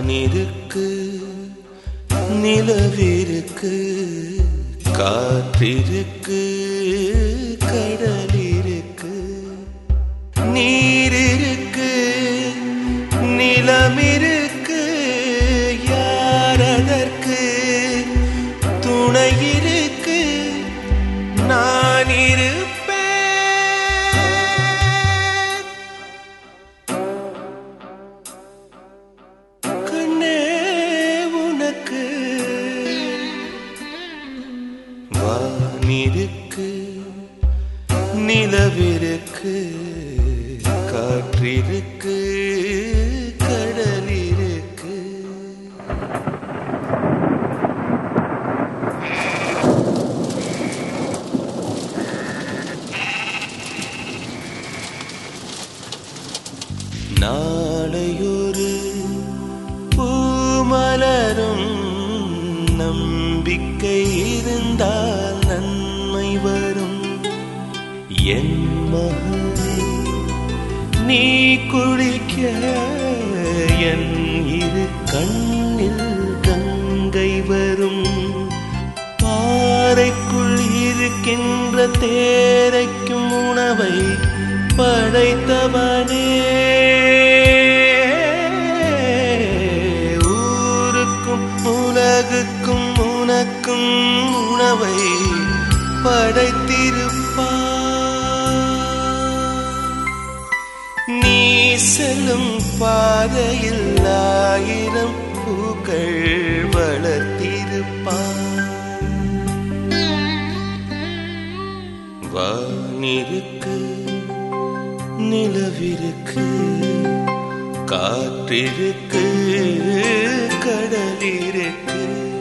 வானிருக்கு, நிலவிருக்கு, காற்றிருக்கு, கடலிருக்கு, நீரிருக்கு, நிலமிருக்கு, யார் அதற்கு துணையிருக்கு, நான் இருப்பேன். கண்ணே உனக்கு வானிருக்கு, நிலவிருக்கு, காற்றிருக்கு, கடலிருக்கு. நாளையொரு பூமலரும், நம்பிக்கை இருந்தால் நன்மை வரும். என் மகனே நீ குளிக்க, என் இரு கண்ணில் கங்கை வரும். பாறைக்குள் இருக்கின்ற தேரைக்கும் உணவை படைத்தவனே, ஊருக்கும் உலகுக்கும் உனக்கும் உணவை படைத்திருப்பார். நீ செல்லும் பாதையில் 1000 பூக்கள் வளர்த்திருப்பார். வானிருக்கு, நிலவிருக்கு, காற்றிருக்கு, கடலிருக்கு.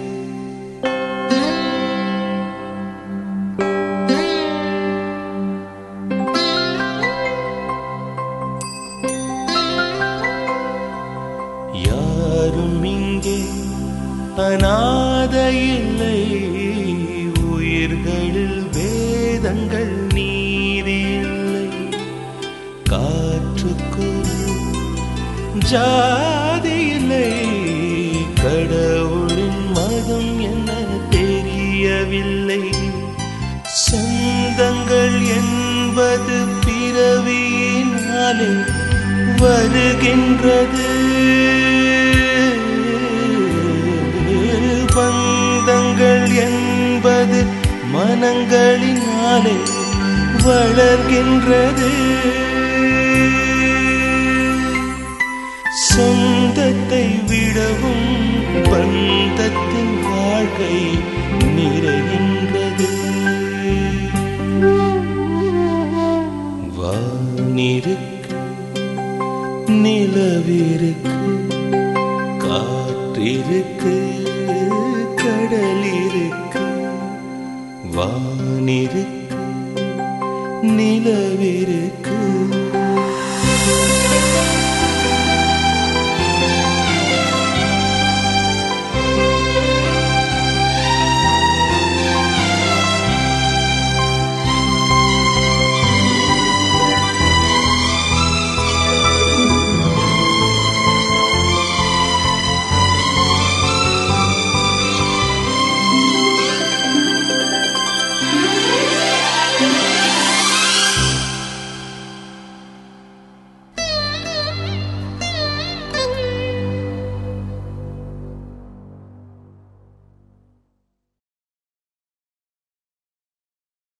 யாரும் இங்கே அநாதை இல்லை, உயிர்களில் வேதங்கள் நீதி இல்லை. காற்றுக்கு ஜாதி இல்லை, கடவுளின் மதம் என்ன தெரியவில்லை. சொந்தங்கள் என்பது பிறவியினாலே வருகின்றது, பந்தங்கள் என்பது மனங்களினாலே வளர்கின்றது. சொந்தத்தை விடவும் பந்தத்தின் வாழ்க்கை நிறைகின்றது. வானிருக்கு, நிலவிருக்கு, காற்றிருக்கு, கடலிருக்கு. வானிருக்கு, நிலவிருக்கு,